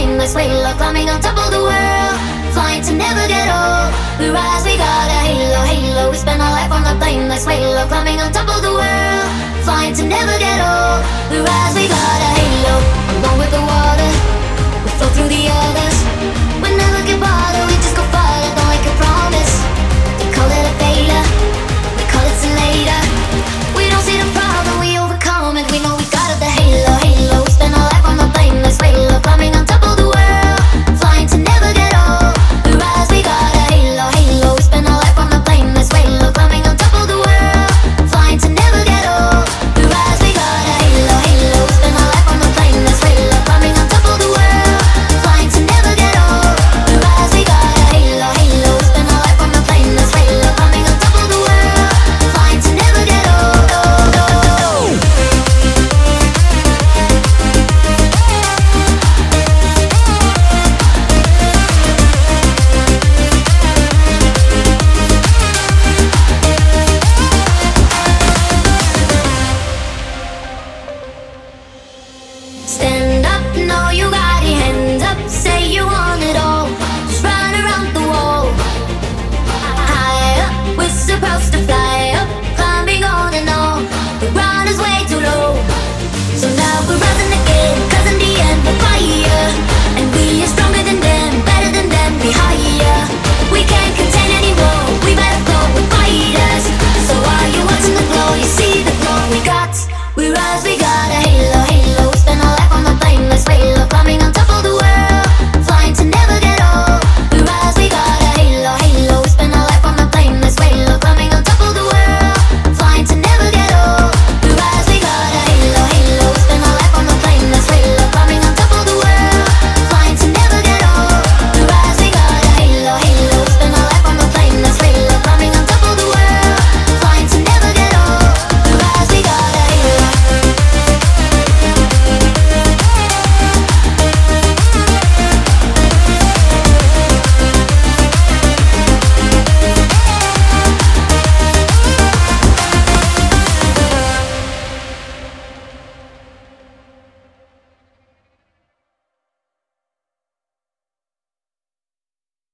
timeless halo, climbing on top of the world, flying to never get old. We rise, we got a halo, halo. We spend our life on the timeless halo, climbing on top of the world, flying to never get old. We rise, we got a halo, along with the water. We flow through the others. We never get bothered, we just go farther, don't like a promise. They call it a failure, we call it till later. We don't see the problem, we overcome it. We know we got it, the halo, halo. We spend our life on the timeless halo, climbing on top of the world, flying to never get old. We rise, we got a halo, halo. We spend our life on the timeless halo, climbing on top of the world, flying to never get old. We rise, we got a halo, halo. We spend our life on the timeless halo, climbing on top of the world, flying to never get old. We rise, we got a halo, halo. We spend our life on the timeless halo, climbing on top of the world, flying to never get old. Stand up, no, you got your hands up, say you want